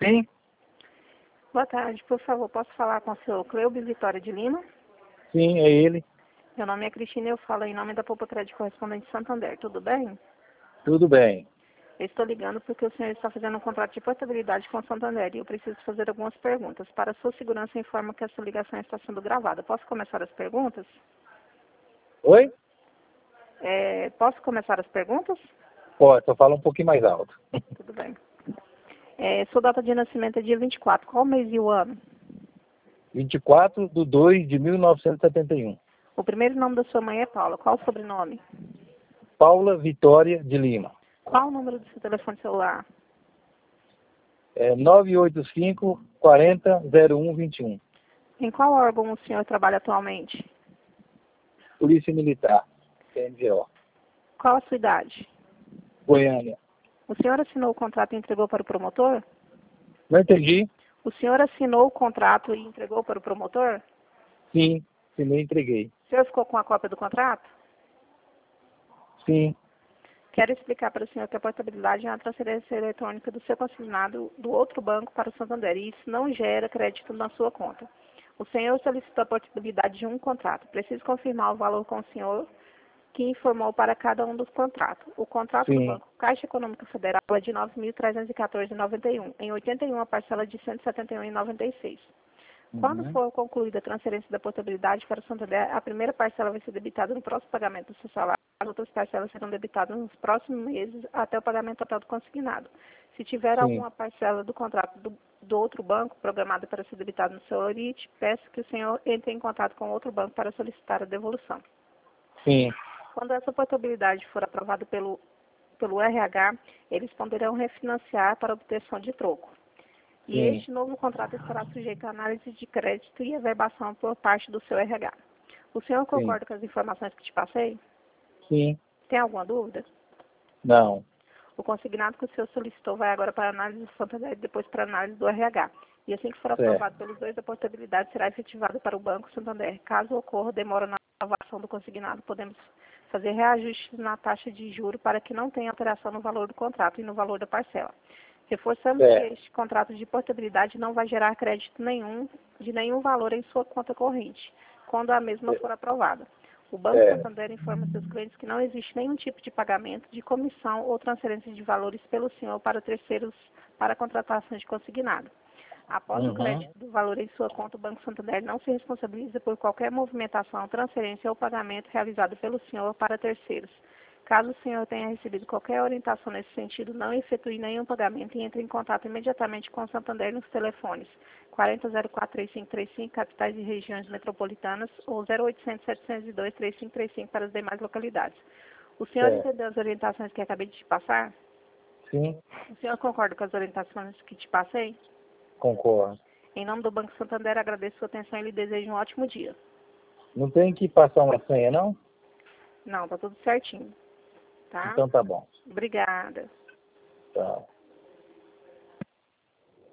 Sim, Boa tarde, por favor, posso falar com o senhor Cleube Vitória de Lima? sim, é ele. Meu nome é Cristina e eu falo em nome da Poupa Crédito Correspondente Santander, tudo bem? Tudo bem. Eu estou ligando porque o senhor está fazendo um contrato de portabilidade com o Santander e eu preciso fazer algumas perguntas. Para sua segurança, informo que essa ligação está sendo gravada. Posso começar as perguntas? Oi? Posso começar as perguntas? Pode, só fala um pouquinho mais alto. Tudo bem. Sua data de nascimento é dia 24. Qual mês e o ano? 24/2/1971. O primeiro nome da sua mãe é Paula. Qual o sobrenome? Paula Vitória de Lima. Qual o número do seu telefone celular? 985 40 0121. Em qual órgão o senhor trabalha atualmente? Polícia Militar, PMGO. Qual a sua idade? Goiânia. O senhor assinou o contrato e entregou para o promotor? Não entendi? O senhor assinou o contrato e entregou para o promotor? Sim, sim, eu entreguei. O senhor ficou com a cópia do contrato? Sim, Quero explicar para o senhor que a portabilidade é uma transferência eletrônica do seu consignado do outro banco para o Santander e isso não gera crédito na sua conta. O senhor solicitou a portabilidade de um contrato. Preciso confirmar o valor com o senhor que informou para cada um dos contratos. O contrato do sim. Banco Caixa Econômica Federal é de R$ 9.314,91, em 81 a parcela de R$ 171,96. Quando Uhum. for concluída a transferência da portabilidade para o Santander, a primeira parcela vai ser debitada no próximo pagamento do seu salário. As outras parcelas serão debitadas nos próximos meses até o pagamento total do consignado. Se tiver Sim, alguma parcela do contrato do outro banco programada para ser debitada no seu orite, peço que o senhor entre em contato com outro banco para solicitar a devolução. sim, Quando essa portabilidade for aprovada pelo RH, eles poderão refinanciar para obtenção de troco. E sim, este novo contrato estará sujeito à análise de crédito e averbação por parte do seu RH. O senhor sim, concorda com as informações que te passei? sim. Tem alguma dúvida? Não. O consignado que o senhor solicitou vai agora para a análise do Santander e depois para a análise do RH. E assim que for Certo. aprovado pelos dois, a portabilidade será efetivada para o Banco Santander. Caso ocorra demora na aprovação do consignado, podemos fazer reajustes na taxa de juro para que não tenha alteração no valor do contrato e no valor da parcela. Reforçamos que Certo. este contrato de portabilidade não vai gerar crédito nenhum, de nenhum valor em sua conta corrente, quando a mesma for aprovada. O Banco Certo. Santander informa seus clientes que não existe nenhum tipo de pagamento de comissão ou transferência de valores pelo senhor para terceiros para contratação de consignado. Após o Uhum. crédito do valor em sua conta, o Banco Santander não se responsabiliza por qualquer movimentação, transferência ou pagamento realizado pelo senhor para terceiros. Caso o senhor tenha recebido qualquer orientação nesse sentido, não efetue nenhum pagamento e entre em contato imediatamente com o Santander nos telefones 4004-3535, capitais e regiões metropolitanas, ou 0800-702-3535 para as demais localidades. O senhor Certo. entendeu as orientações que acabei de te passar? Sim, O senhor concorda com as orientações que te passei? concordo. Em nome do Banco Santander, agradeço sua atenção e lhe desejo um ótimo dia. Não tem que passar uma senha, não? Não, tá tudo certinho, tá? Então tá bom. Obrigada. Tá.